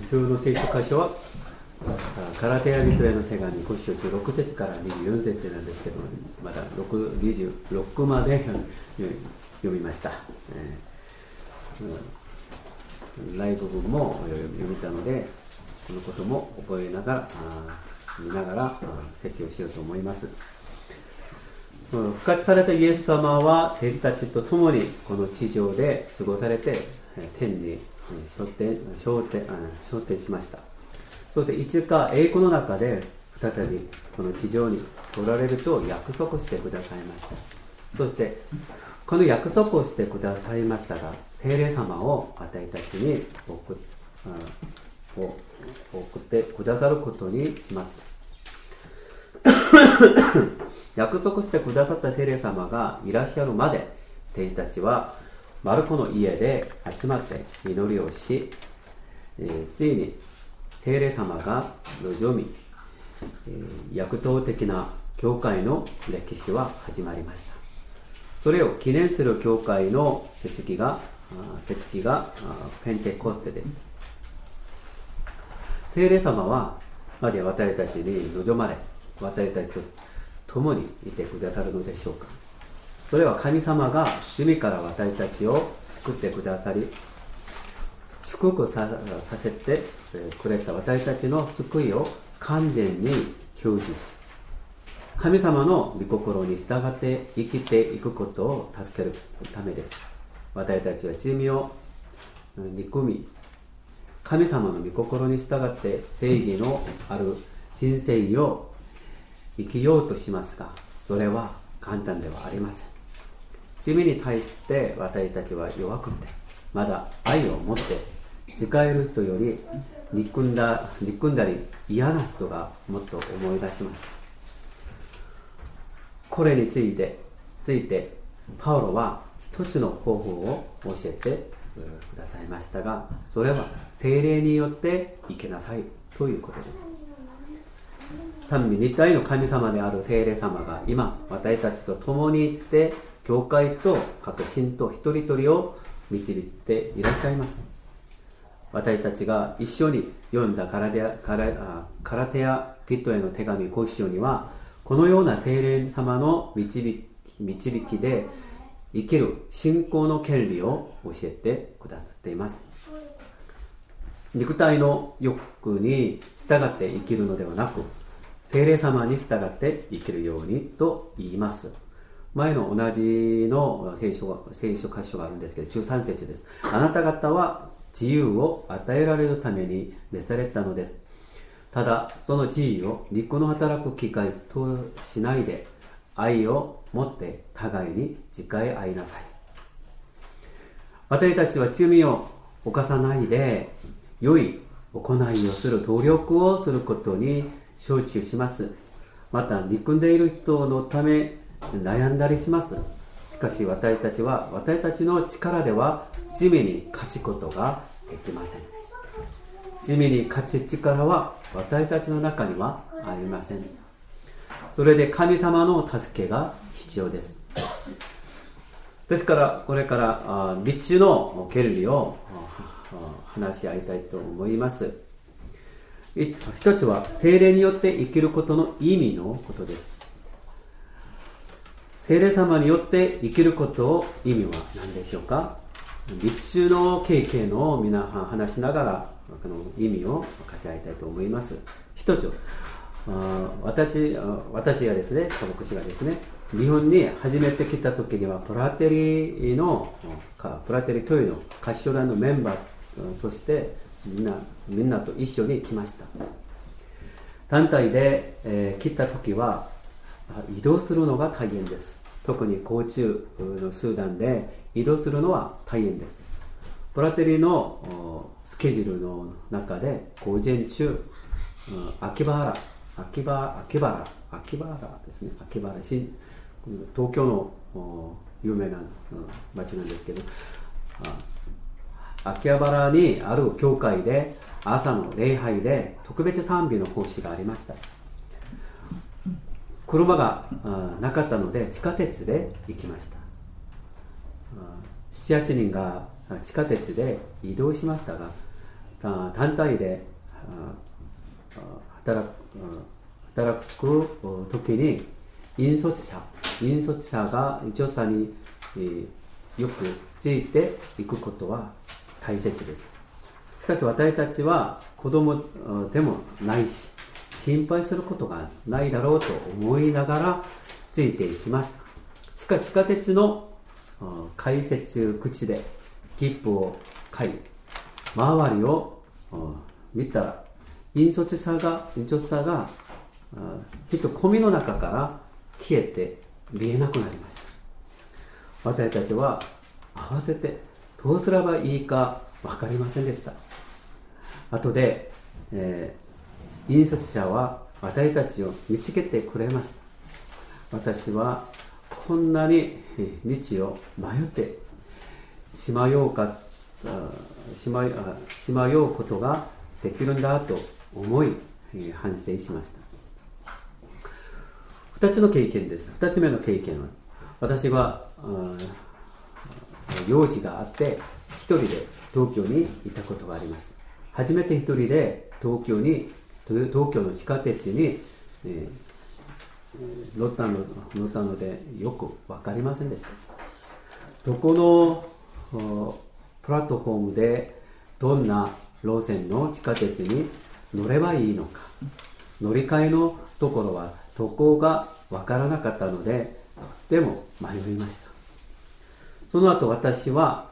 今日の聖書箇所はガラテヤ人への手紙5章16節から24節なんですけど、まだ26まで読みました。ライブ部分も読みたので、このことも覚えながら見ながら説教しようと思います。復活されたイエス様は弟子たちと共にこの地上で過ごされて天に昇天しました。そしていつか栄光の中で再びこの地上に来られると約束してくださいました。そしてこの約束をしてくださいましたが、聖霊様を私たちに送ってくださることにします。約束してくださった聖霊様がいらっしゃるまで、弟子たちはマルコの家で集まって祈りをし、ついに聖霊様が望み、躍動的な教会の歴史は始まりました。それを記念する教会の節期がペンテコステです。聖霊様はなぜ私たちに望まれ、私たちと共にいてくださるのでしょうか。それは神様が罪から私たちを救ってくださり、祝福させてくれた私たちの救いを完全に表示し、神様の御心に従って生きていくことを助けるためです。私たちは罪を憎み、神様の御心に従って正義のある人生を生きようとしますが、それは簡単ではありません。罪に対して私たちは弱くて、まだ愛を持って使える人より憎んだり嫌な人がもっと思い出します。これについてパウロは一つの方法を教えてくださいましたが、それは聖霊によって生きなさいということです。三位一体の神様である聖霊様が今私たちと共にいて、教会と各信徒一人一人を導いていらっしゃいます。私たちが一緒に読んだガラテヤ人への手紙5章には、このような聖霊様の導きで生きる信仰の権利を教えてくださっています。肉体の欲に従って生きるのではなく、聖霊様に従って生きるようにと言います。前の同じの聖書箇所があるんですけど、13節です。あなた方は自由を与えられるために召されたのです。ただその自由を肉の働く機会としないで、愛を持って互いに誓い合いなさい。私たちは罪を犯さないで良い行いをする努力をすることに承知します。また憎んでいる人のため悩んだりします。しかし私たちの力では罪に勝つことができません。罪に勝つ力は私たちの中にはありません。それで神様の助けが必要です。ですからこれから3つの権利を話し合いたいと思います。一つは聖霊によって生きることの意味のことです。聖霊様によって生きることを意味は何でしょうか。3つの経験を皆話しながらこの意味を分かち合いたいと思います。一つ、私がですね、牧師がですね、日本に初めて来た時にはプラテリトイの合唱団のメンバーとしてみんなと一緒に来ました。団体で、来た時は移動するのが大変です。特に交通の手段で移動するのは大変です。プラテリのスケジュールの中で午前中、秋葉原ですね、秋葉原東京の有名な町なんですけど、秋葉原にある教会で朝の礼拝で特別賛美の奉仕がありました。車がなかったので地下鉄で行きました。7、8人が地下鉄で移動しましたが、 団体で働く時に引率者が助者によくついていくことは大切です。しかし私たちは子供でもないし、心配することがないだろうと思いながらついていきました。しかし地下鉄の改札口で切符を買い、周りを見たら引率者が人混みの中から消えて見えなくなりました。私たちは慌ててどうすればいいか分かりませんでした。後で、引率者は私たちを見つけてくれました。私はこんなに道を迷ってしまようことができるんだと思い反省しました。2つの経験です。2つ目の経験は、私は用事があって一人で東京に行ったことがあります。初めて一人で東京の地下鉄に、乗ったのでよく分かりませんでした。どこのプラットフォームでどんな路線の地下鉄に乗ればいいのか、乗り換えのところはどこが分からなかったのでとっても迷いました。その後私は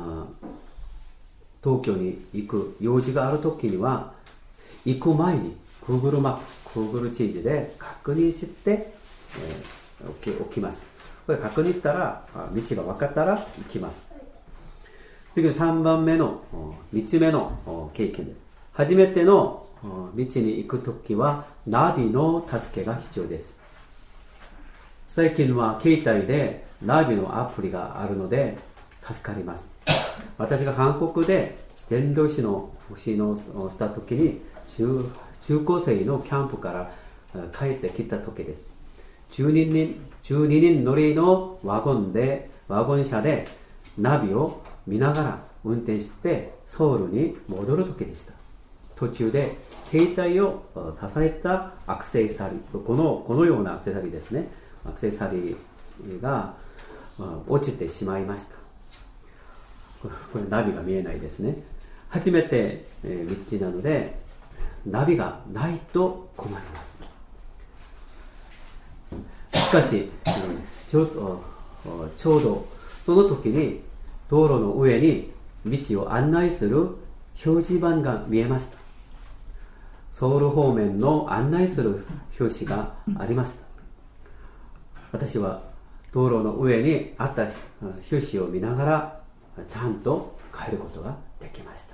東京に行く用事があるときには、行く前に Google マップ、Google 地図で確認しておきます。これ確認したら道が分かったら行きます。次3番目の3つ目の経験です。初めての道に行くときはナビの助けが必要です。最近は携帯でナビのアプリがあるので助かります。私が韓国で伝道師のしたときに中高生のキャンプから帰ってきたときです。12人乗りのワゴン車でナビを見ながら運転してソウルに戻るときでした。途中で携帯を支えたアクセサリー、このようなアクセサリーですね。アクセサリーが落ちてしまいました。これナビが見えないですね。初めて道なのでナビがないと困ります。しかしちょうどその時に道路の上に道を案内する表示板が見えました。ソウル方面の案内する表示がありました。私は道路の上にあった表示を見ながらちゃんと帰ることができました。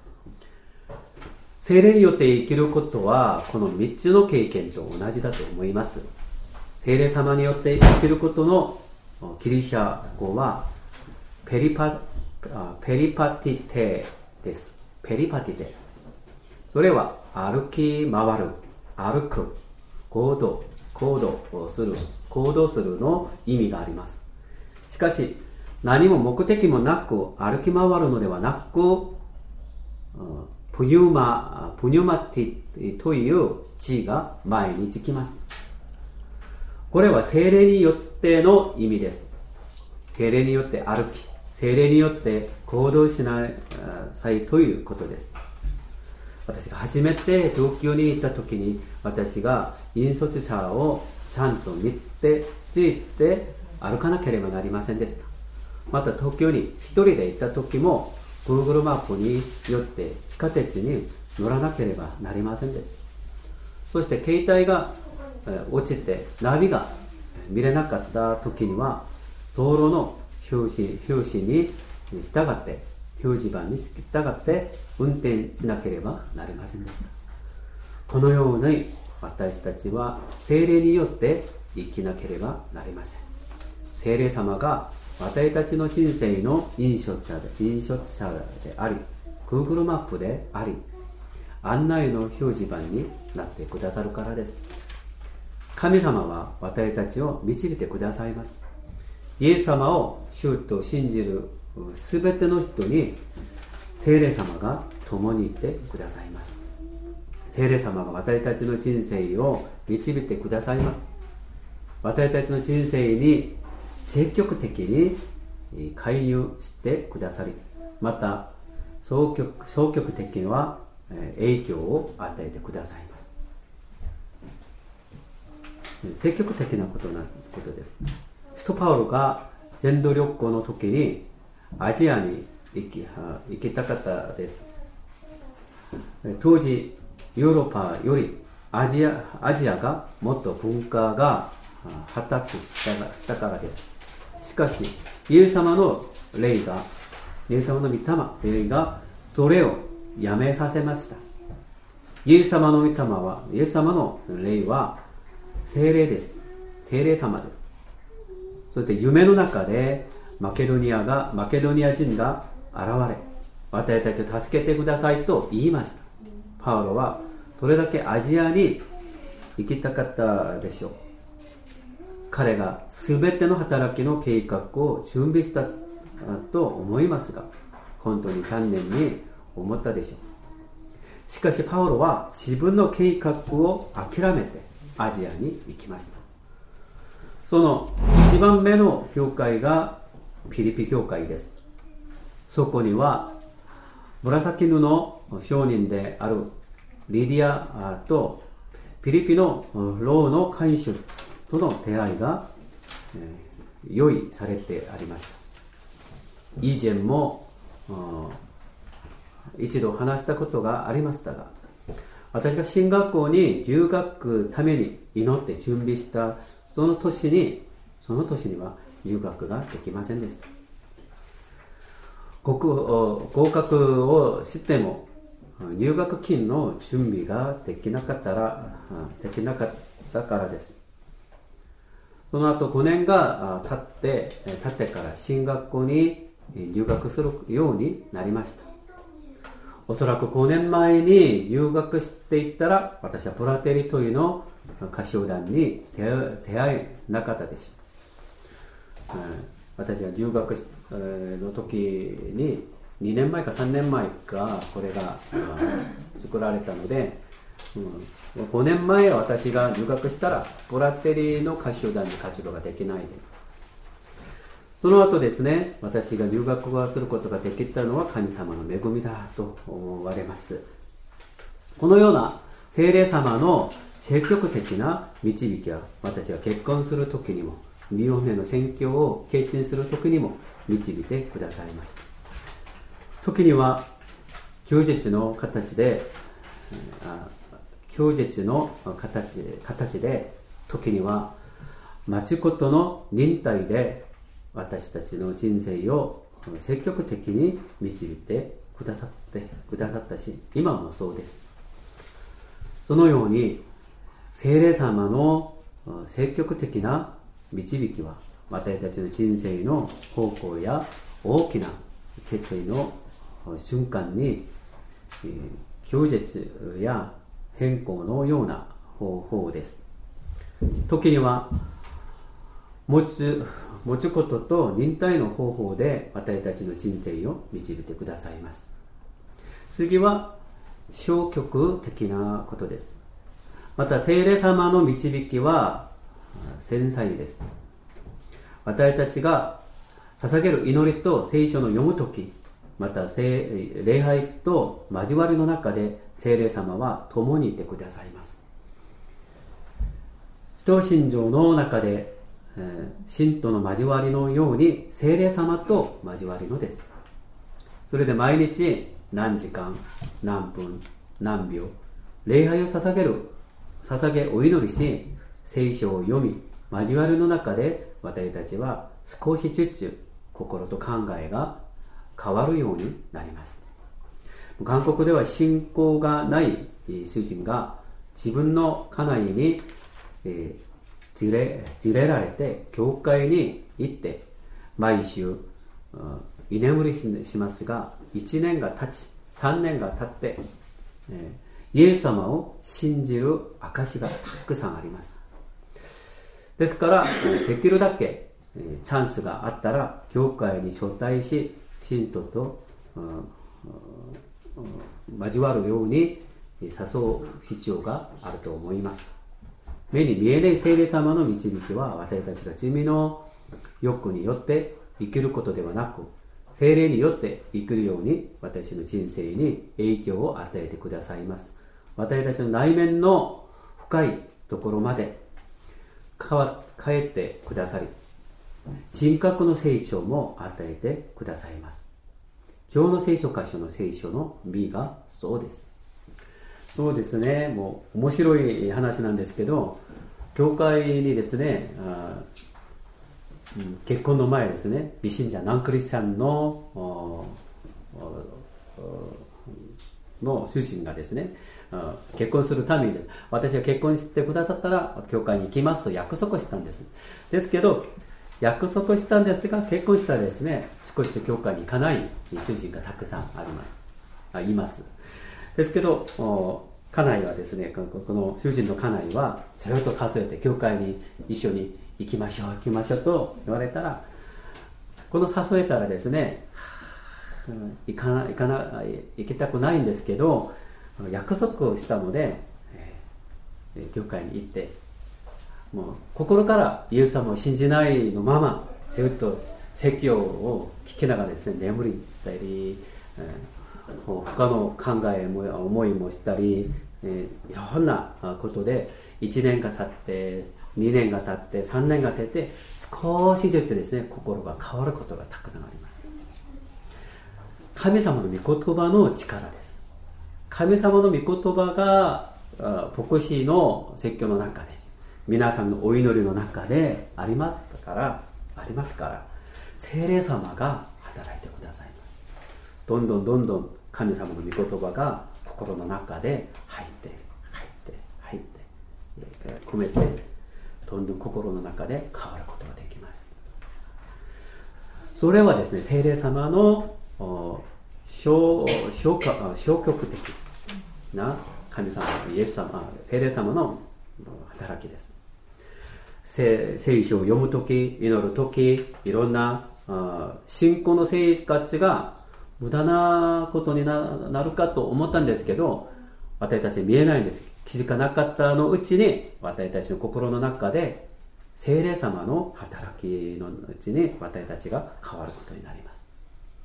聖霊によって生きることはこの3つの経験と同じだと思います。聖霊様によって生きることのギリシャ語はペリパティテです。ペリパティテ。それは歩き回る、歩く、行動するの意味があります。しかし何も目的もなく歩き回るのではなく、プニュマティという字が前につきます。これは聖霊によっての意味です。聖霊によって歩き、聖霊によって行動しなさいということです。私が初めて東京に行った時に、私が引率者をちゃんと見てついて歩かなければなりませんでした。また東京に一人で行った時も Google マップによって地下鉄に乗らなければなりませんでした。そして携帯が落ちてナビが見れなかった時には道路の表示に従って表示板に従って運転しなければなりませんでした。このように私たちは聖霊によって生きなければなりません。聖霊様が私たちの人生の引率者であり、Google マップであり、案内の表示板になってくださるからです。神様は私たちを導いてくださいます。イエス様を主と信じるすべての人に聖霊様が共にいてくださいます。聖霊様が私たちの人生を導いてくださいます。私たちの人生に積極的に介入してくださり、また消極的には影響を与えてくださいます。積極的なことです。使徒パウロが全土旅行の時にアジアに行きたかったです。当時ヨーロッパよりアジアがもっと文化が発達したからです。しかしイエス様の霊が、イエス様の御霊がそれをやめさせました。イエス様の御霊は、イエス様の霊は聖霊です。聖霊様です。そして夢の中でマケドニア人が現れ、私たちを助けてくださいと言いました。パウロはどれだけアジアに行きたかったでしょう。彼が全ての働きの計画を準備したと思いますが、本当に3年に思ったでしょう。しかしパウロは自分の計画を諦めてアジアに行きました。その一番目の教会がピリピ教会です。そこには紫布の商人であるリディアとピリピの牢の看守との出会いが用意されてありました。以前も一度話したことがありましたが、私が進学校に留学ために祈って準備したその年には留学ができませんでした。合格をしても入学金の準備ができなかったからです。その後5年が経ってから進学校に留学するようになりました。おそらく5年前に留学していったら、私はプラテリというの歌唱団に出会えなかったでしょう。私が留学の時に2年前か3年前かこれが作られたので、5年前私が留学したらプラテリの歌唱団に活動ができないで、その後ですね、私が留学をすることができたのは神様の恵みだと思われます。このような聖霊様の積極的な導きは、私が結婚する時にも日本への宣教を決心する時にも導いてくださいました。時には休日の形で時には待ちことの忍耐で私たちの人生を積極的に導いてくださったし、今もそうです。そのように聖霊様の積極的な導きは、私たちの人生の方向や大きな決意の瞬間に拒絶や変更のような方法です。時には持つことと忍耐の方法で私たちの人生を導いてくださいます。次は消極的なことです。また聖霊様の導きは繊細です。私たちが捧げる祈りと聖書の読むとき、また礼拝と交わりの中で聖霊様は共にいてくださいます。使徒信条の中で信徒の交わりのように聖霊様と交わりのです。それで毎日何時間何分何秒礼拝を捧げお祈りし、聖書を読み交わりの中で私たちは少しずつ心と考えが変わるようになります。韓国では信仰がない主人が自分の家内に連れられて教会に行って毎週居眠りしますが、1年が経ち3年が経ってイエス様を信じる証がたくさんあります。ですからできるだけチャンスがあったら教会に招待し、信徒と交わるように誘う必要があると思います。目に見えない聖霊様の導きは、私たちが罪の欲によって生きることではなく、聖霊によって生きるように私の人生に影響を与えてくださいます。私たちの内面の深いところまで変えてくださり、人格の成長も与えてくださいます。今日の聖書箇所の聖書の実がそうです。そうですね、もう面白い話なんですけど、教会にですね、結婚の前ですね、未信者ナンクリスチャンの主人がですね、結婚するために、私が結婚してくださったら教会に行きますと約束したんです。ですけど、約束したんですが、結婚したらですね、少し教会に行かない主人がたくさんいます。ですけど、家内はですね、この主人の家内はずっと誘えて、教会に一緒に行きましょうと言われたら、この誘えたらですね、行きたくないんですけど、約束をしたので、教会に行って、もう心からイエス様を信じないのまま、ずっと説教を聞きながらですね、眠りにつったり、他の考えも思いもしたり、いろんなことで1年が経って2年が経って3年が経って少しずつですね、心が変わることがたくさんあります。神様の御言葉の力です。神様の御言葉が牧師の説教の中で、皆さんのお祈りの中でありますから聖霊様が働いてくださいます。どんどん神様の御言葉が心の中で入って込めて、どんどん心の中で変わることができます。それはですね、聖霊様の消極的な神様、イエス様、聖霊様の働きです。聖書を読むとき、祈るとき、いろんな信仰の生活が無駄なことになるかと思ったんですけど、私たち見えないんです。気づかなかったのうちに、私たちの心の中で聖霊様の働きのうちに私たちが変わることになります。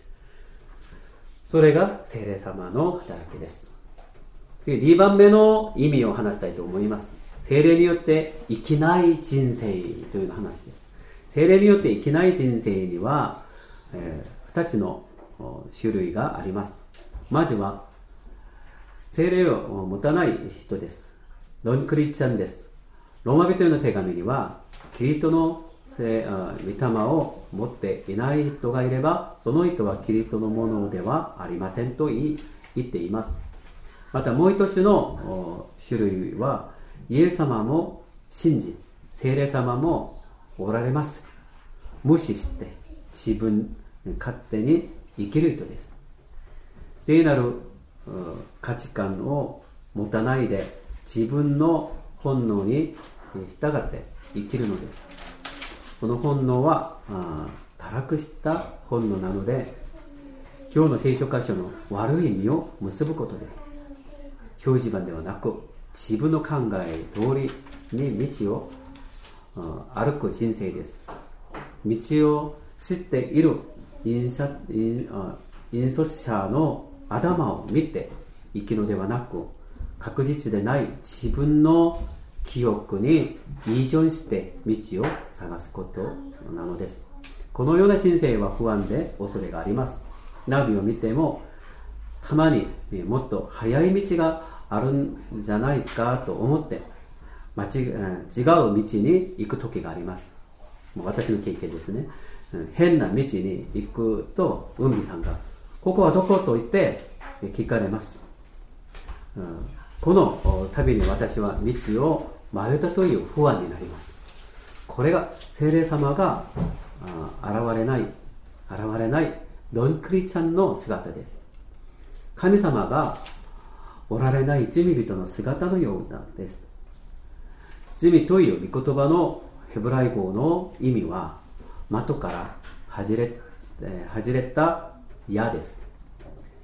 それが聖霊様の働きです。次、2番目の意味を話したいと思います。聖霊によって生きない人生という話です。聖霊によって生きない人生には、2つの種類があります。まずは聖霊を持たない人です。ノンクリスチャンです。ローマ人への手紙には、キリストの御霊を持っていない人がいれば、その人はキリストのものではありませんと言っています。またもう一つの種類は、イエス様も信じ、聖霊様もおられます。無視して自分勝手に生きる人です。聖なる価値観を持たないで自分の本能に従って生きるのです。この本能は堕落した本能なので、今日の聖書箇所の悪い意味を結ぶことです。表示板ではなく、自分の考え通りに道を歩く人生です。道を知っている引率者の頭を見て生きるのではなく、確実でない自分の記憶に依存して道を探すことなのです。このような人生は不安で恐れがあります。ナビを見てもたまにもっと早い道があるんじゃないかと思って違う道に行く時があります。私の経験ですね。変な道に行くと海さんがここはどこと言って聞かれます。この旅に私は道を迷ったという不安になります。これが聖霊様が現れないノンクリスチャンの姿です。神様がおられない罪人の姿のようなんです。罪という御言葉のヘブライ語の意味は的から外れた矢です。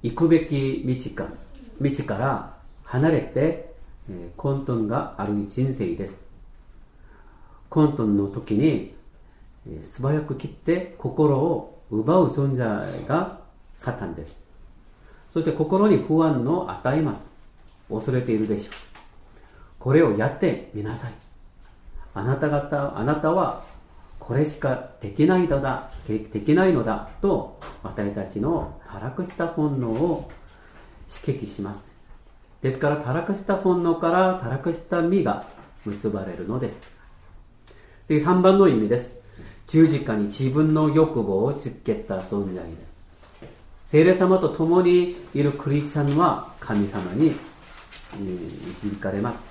行くべき道から離れて混沌がある人生です。混沌の時に素早く切って心を奪う存在がサタンです。そして心に不安を与えます。恐れているでしょう。これをやってみなさい。あなたはこれしかできないのだと私たちの堕落した本能を刺激します。ですから堕落した本能から堕落した実が結ばれるのです。次3番の意味です。十字架に自分の欲望をつけた存在です。聖霊様と共にいるクリスチャンは神様に導かれます。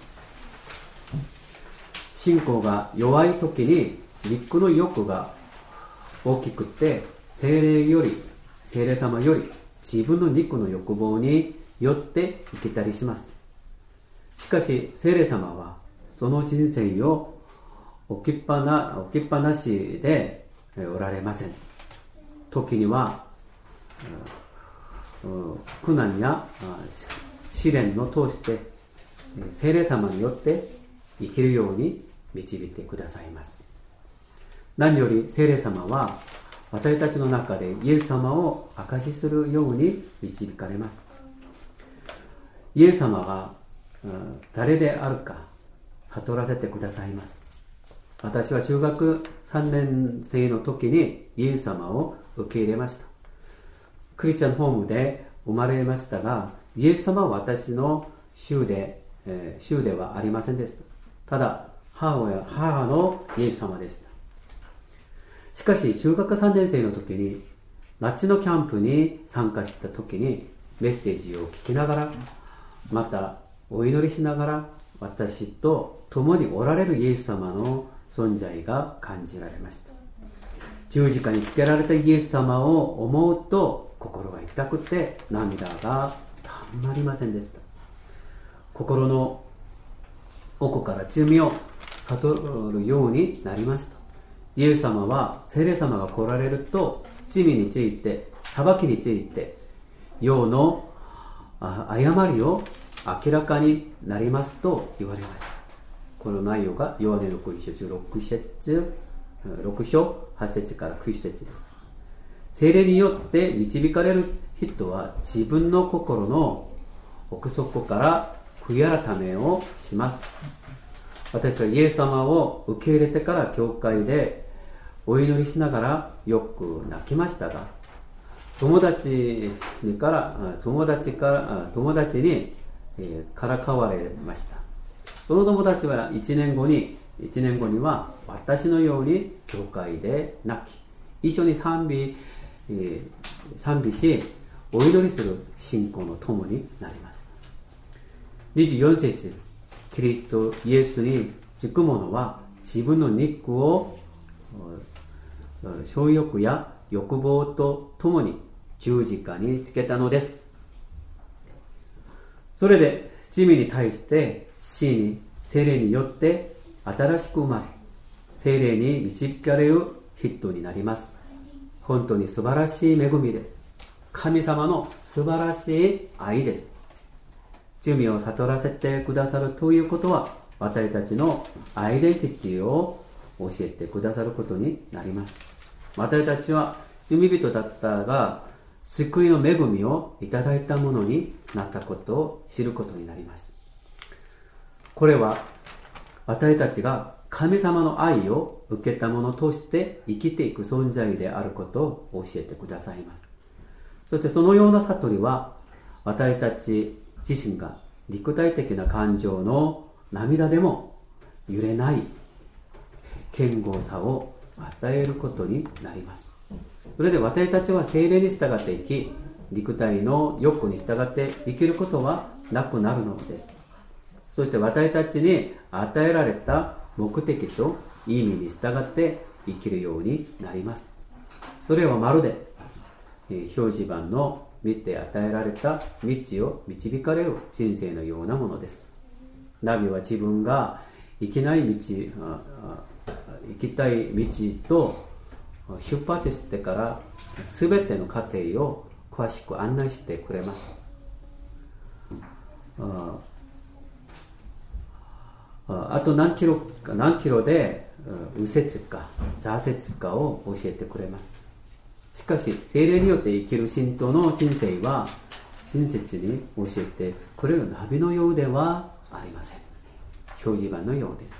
信仰が弱い時に肉の欲が大きくて聖霊様より自分の肉の欲望によって生きたりします。しかし聖霊様はその人生を置きっぱなしでおられません。時には苦難や試練を通して聖霊様によって生きるように導いてくださいます。何より聖霊様は私たちの中でイエス様を証しするように導かれます。イエス様が誰であるか悟らせてくださいます。私は中学3年生の時にイエス様を受け入れました。クリスチャンホームで生まれましたが、イエス様は私の主ではありませんでした。ただ母のイエス様でした。しかし中学3年生の時に夏のキャンプに参加した時にメッセージを聞きながら、またお祈りしながら私と共におられるイエス様の存在が感じられました。十字架につけられたイエス様を思うと心が痛くて涙がたまりませんでした。心の奥から罪を悟るようになりました。イエス様は聖霊様が来られると罪について、裁きについて、世の誤りを明らかになりますと言われました。この内容がヨハネの福音書6章8節から9節です。聖霊によって導かれる人は自分の心の奥底から悔い改めをします。私はイエス様を受け入れてから教会でお祈りしながらよく泣きましたが、友達にからかわれました。その友達は1年後には私のように教会で泣き、一緒に賛美しお祈りする信仰の友になりました。24節、キリストイエスにつく者は自分の肉を性欲や欲望とともに十字架につけたのです。それで罪に対して死に聖霊によって新しく生まれ、聖霊に導かれる人になります。本当に素晴らしい恵みです。神様の素晴らしい愛です。罪を悟らせてくださるということは、私たちのアイデンティティを教えてくださることになります。私たちは罪人だったが、救いの恵みをいただいたものになったことを知ることになります。これは私たちが神様の愛を受けたものとして生きていく存在であることを教えてくださいます。そしてそのような悟りは、私たち自身が肉体的な感情の涙でも揺れない堅固さを与えることになります。それで私たちは聖霊に従って生き、肉体の欲に従って生きることはなくなるのです。そして私たちに与えられた目的と意味に従って生きるようになります。それはまるで表示板の見て与えられた道を導かれる人生のようなものです。ナビは自分が行きたい道と出発してから全ての過程を来詳しく案内してくれます。あと何キロで右折か左折かを教えてくれます。しかし聖霊によって生きる信徒の人生は親切に教えてくれるナビのようではありません。表示板のようです。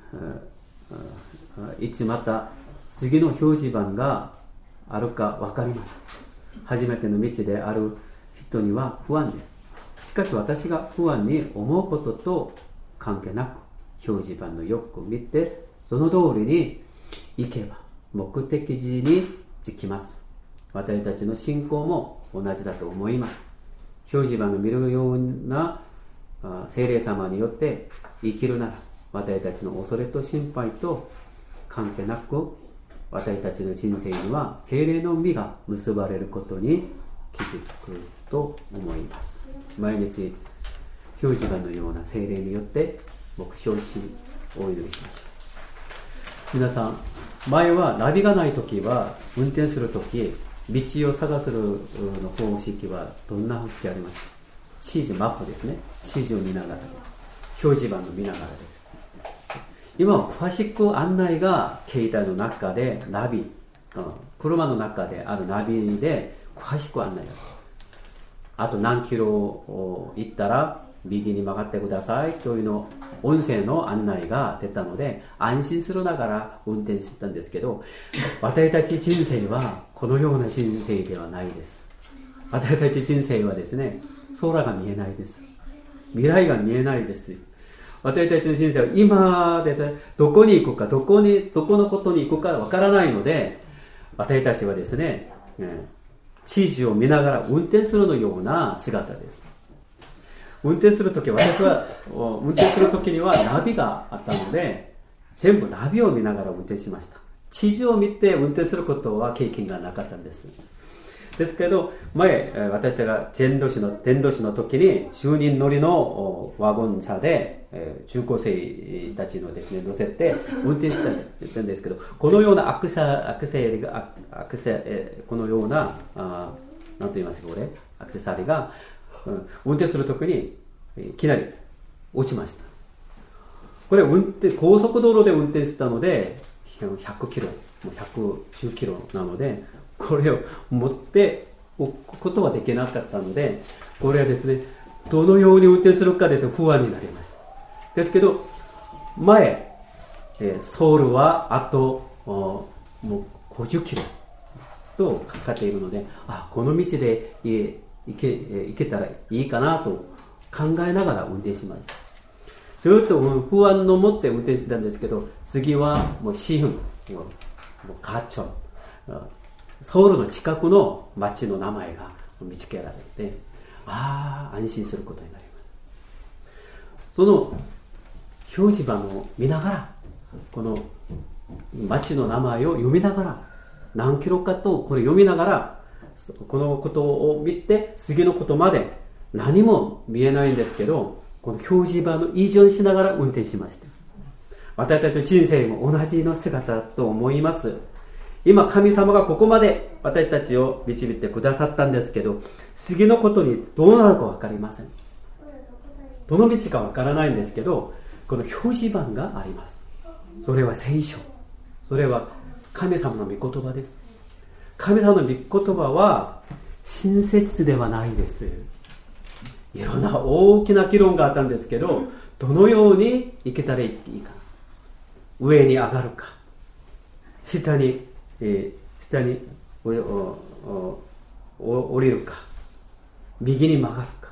いつまた次の表示板があるか分かりません。初めての道である人には不安です。しかし私が不安に思うことと関係なく表示板のよく見てその通りに行けば目的地に着きます。私たちの信仰も同じだと思います。表示板の見るような聖霊様によって生きるなら私たちの恐れと心配と関係なく私たちの人生には聖霊の実が結ばれることに気づくと思います。毎日表示板のような聖霊によって目標しお祈りしましょう。皆さん、前はナビがないときは運転するとき道を探すの方式はどんな方式ありますか？地図マップですね。地図を見ながらです。表示板を見ながらです。今は詳しく案内が携帯の中でナビ、車の中であるナビで詳しく案内があと何キロ行ったら右に曲がってくださいというの音声の案内が出たので安心するながら運転してたんですけど、私たち人生はこのような人生ではないです。私たち人生はですね、空が見えないです。未来が見えないです。私たちの人生は今ですね、どこに行くかどこのことに行くかわからないので、私たちはですね、地図を見ながら運転するのような姿です。私は運転するときにはナビがあったので、全部ナビを見ながら運転しました。地図を見て運転することは経験がなかったんです。ですけど、前、私たちが伝道師の時に、10人乗りのワゴン車で、中高生たちのですね、乗せて運転したんですけど、このようなこのような、なんと言いますか、これ、アクセサリーが、運転するときにいきなり落ちました。これ高速道路で運転したので100キロ、110キロなので、これを持っておくことはできなかったので、これはですね、どのように運転するかですね、不安になります。ですけど、前、ソウルはあともう50キロとかかっているので、この道で行けたらいいかなと考えながら運転しました。ずっと不安を持って運転してたんですけど、次はもうシフン、もうカチョン、ソウルの近くの町の名前が見つけられて、安心することになります。その表示板を見ながら、この町の名前を読みながら、何キロかとこれ読みながら、このことを見て次のことまで何も見えないんですけど、この表示板の依存しながら運転しました。私たちの人生も同じの姿と思います。今神様がここまで私たちを導いてくださったんですけど、次のことにどうなるか分かりません。どの道か分からないんですけど、この表示板があります。それは聖書、それは神様の御言葉です。神様の御言葉は親切ではないです。いろんな大きな議論があったんですけど、どのように生きたらいいか、上に上がるか、下に降りるか、右に曲がるか、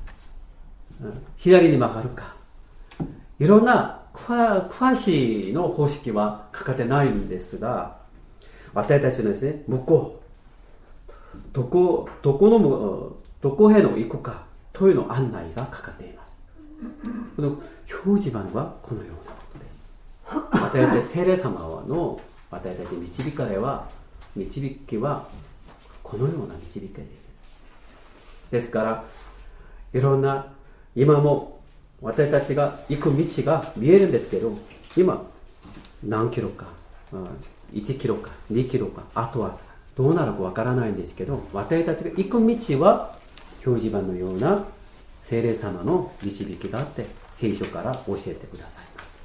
左に曲がるか、いろんな詳しいの方式は書かれてないんですが、私たちのですね、向こう、どこへの行くかというの案内が書かれています。この表示板はこのようなことです。私たち聖霊様の私たち導きはこのような導きです。ですからいろんな、今も私たちが行く道が見えるんですけど、今何キロか、1キロか2キロか、あとはどうなるかわからないんですけど、私たちが行く道は表示板のような聖霊様の導きがあって、聖書から教えてくださいます。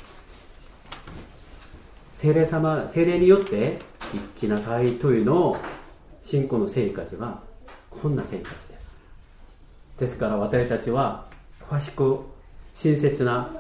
聖霊によって生きなさいというのを、信仰の生活はこんな生活です。ですから私たちは詳しく親切な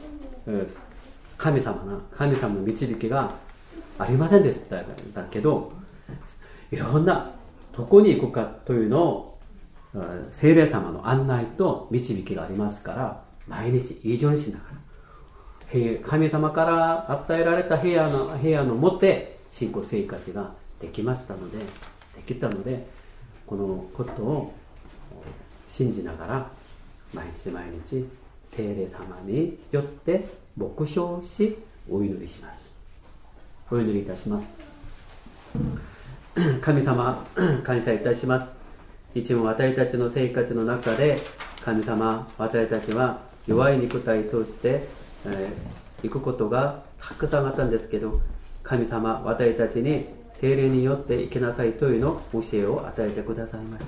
神様の導きがありませんでしただけど、いろんなどこに行くかというのを聖霊様の案内と導きがありますから、毎日依存しながら神様から与えられた部屋のもって信仰生活ができたので、このことを信じながら毎日聖霊様によって黙唱しお祈りします。お祈りいたします。神様、感謝いたします。いつも私たちの生活の中で、神様、私たちは弱い肉体として、行くことがたくさんあったんですけど、神様、私たちに聖霊によって生きなさいというの教えを与えてくださいました。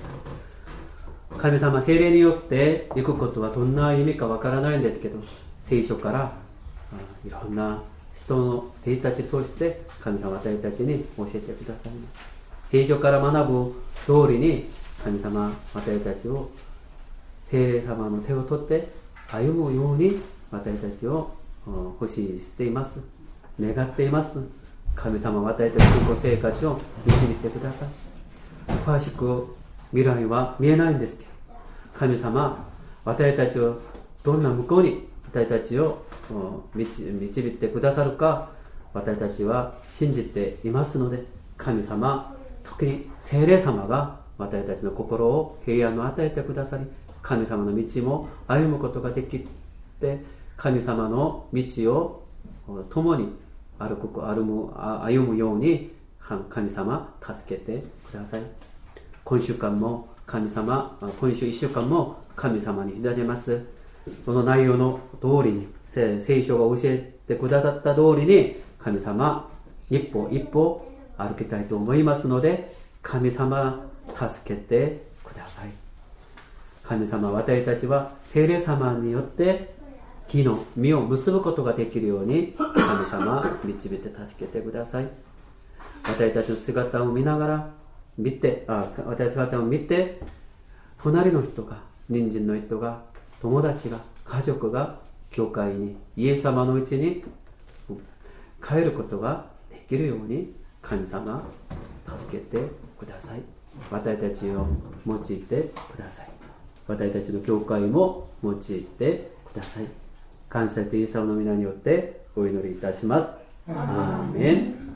神様、聖霊によって行くことはどんな意味かわからないんですけど、聖書からいろんな人の弟子たちとして神様、私たちに教えてくださいます。聖書から学ぶ通りに、神様、私たちを聖霊様の手を取って歩むように私たちを欲しいしています。願っています。神様、私たちの信仰生活を導いてください。詳しく未来は見えないんですけど、神様、私たちをどんな向こうに私たちを導いてくださるか、私たちは信じていますので、神様、特に聖霊様が私たちの心を平安を与えてくださり、神様の道も歩むことができて、神様の道を共に歩むように神様助けてください。今週1週間も神様に委ねます。その内容の通りに、聖書が教えてくださった通りに、神様一歩一歩歩きたいと思いますので、神様助けてください。神様、私たちは聖霊様によって義の実を結ぶことができるように、神様導いて助けてください。私たちの姿を見ながら私姿を見て、隣の人が、隣人の人が、友達が、家族が教会に、イエス様のうちに帰ることができるように、神様助けてください。私たちを用いてください。私たちの教会も用いてください。感謝とイエス様の皆によってお祈りいたします。アーメン。